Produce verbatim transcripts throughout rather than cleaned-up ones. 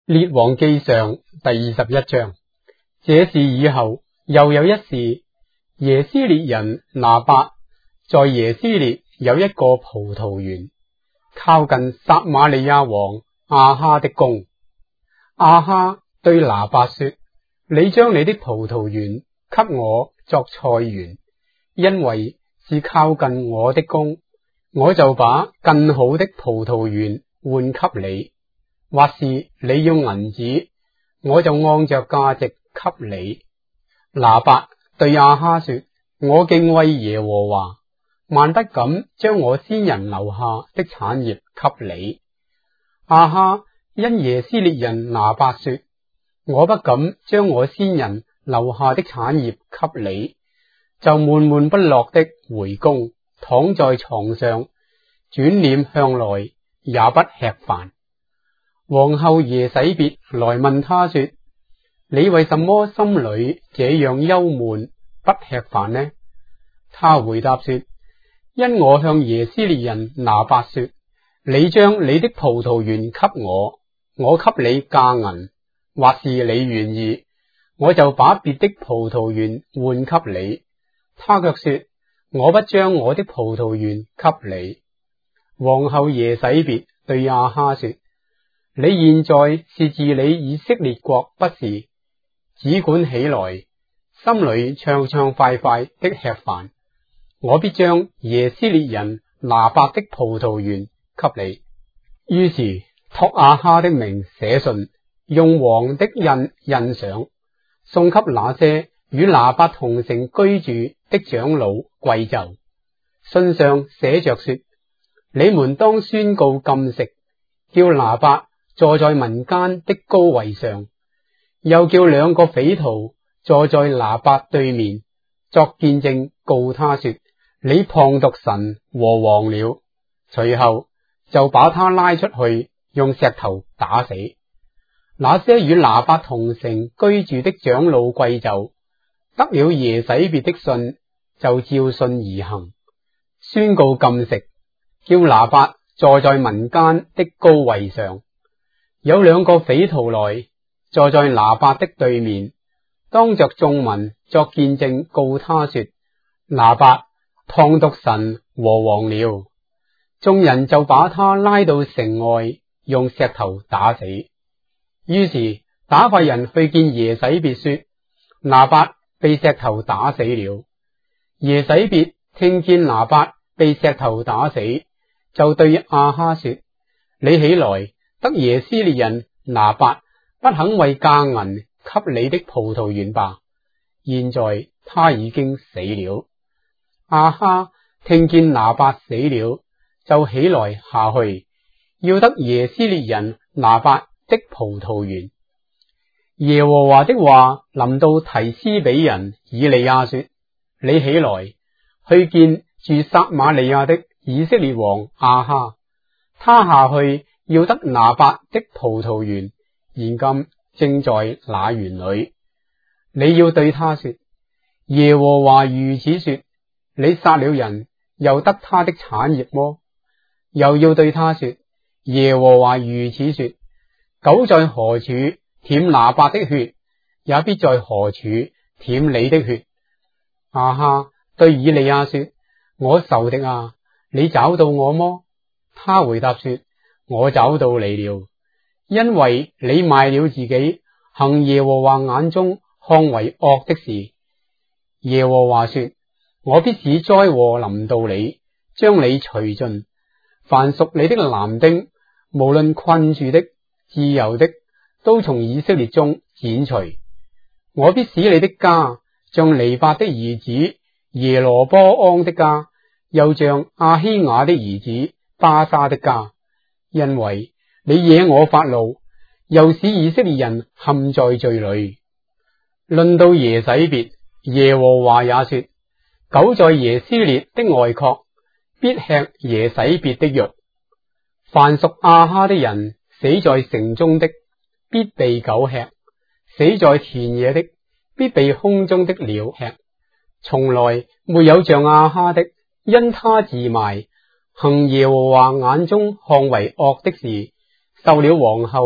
列王記上第二十一章。這事以後，又有一事，耶斯列人拿八在耶斯列有一個葡萄園，靠近撒瑪利亞王亞哈的宮。亞哈對拿八說：你將你的葡萄園給我作菜園，因為是靠近我的宮，我就把更好的葡萄園換給你。或是你要銀子，我就按着價值給你。拿八對亞哈說：我敬畏耶和華，萬不敢將我先人留下的產業給你。亞哈因耶斯列人拿八說：我不敢將我先人留下的產業給你，就悶悶不樂的回宮，躺在床上，轉臉向來，也不吃飯。皇后耶洗別來問他說：你為什麼心裏這樣憂悶，不吃飯呢？他回答說：因我向耶斯列人拿八說，你將你的葡萄園給我，我給你價銀，或是你願意，我就把別的葡萄園換給你。他卻說：我不將我的葡萄園給你。皇后耶洗別對亞哈說：你現在是治理以色列國，不是？只管起來，心裏暢暢快快的吃飯，我必將耶斯列人拿八的葡萄園給你。於是託亞哈的名寫信，用王的印印上，送給那些與拿八同城居住的長老貴胄。信上寫着說：你們當宣告禁食，叫拿八坐在民間的高位上，又叫兩個匪徒坐在拿八對面，作見證告他說：你謗讟神和王了。隨後就把他拉出去，用石頭打死。那些與拿八同城居住的長老貴胄得了耶洗別的信，就照信而行，宣告禁食，叫拿八坐在民間的高位上。有兩個匪徒來，坐在拿八的對面，當着眾民作見證告他說：拿八謗讟神和王了。眾人就把他拉到城外，用石頭打死。於是打發人去見耶洗別說：拿八被石頭打死了。耶洗別聽見拿八被石頭打死，就對亞哈說：你起來，得耶斯列人拿八不肯為價銀給你的葡萄園吧，現在他已經死了。亞哈聽見拿八死了，就起來下去，要得耶斯列人拿八的葡萄園。耶和華的話臨到提斯比人以利亞說：你起來，去見住撒瑪利亞的以色列王亞哈，他下去要得拿八的葡萄園，現今正在那園裏。你要對他說：耶和華如此說，你殺了人，又得他的產業麼？又要對他說：耶和華如此說，狗在何處舔拿八的血，也必在何處舔你的血。亞哈對以利亞說：我仇敵啊，你找到我麼？他回答說：我找到你了，因為你賣了自己，行耶和華眼中看為惡的事。耶和華說：我必使災禍臨到你，將你除盡，凡屬你的男丁，無論困住的、自由的，都從以色列中剪除。我必使你的家像尼八的兒子耶羅波安的家，又像亞希雅的兒子巴沙的家。因為你惹我發怒，又使以色列人陷在罪裏。論到耶洗別，耶和華也說：狗在耶斯列的外郭，必吃耶洗別的肉。凡屬亞哈的人，死在城中的，必被狗吃；死在田野的，必被空中的鳥吃。從來沒有像亞哈的，因他自賣，行耶和華眼中看為惡的事，受了皇后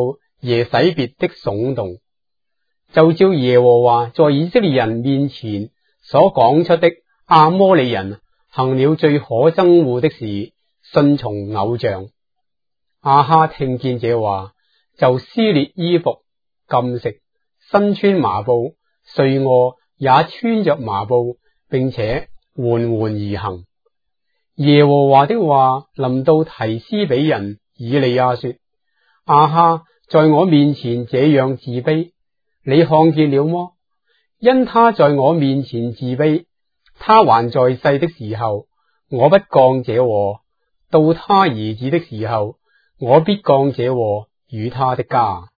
耶洗別的聳動，就照耶和華在以色列人面前所講出的亞摩利人行了最可憎惡的事，順從偶像。亞哈聽見這話，就撕裂衣服，禁食，身穿麻布，睡臥也穿着麻布，並且緩緩而行。耶和華的話臨到提斯比人以利亞說：亞哈在我面前這樣自卑，你看見了麼？因他在我面前自卑，他還在世的時候，我不降這禍；到他兒子的時候，我必降這禍與他的家。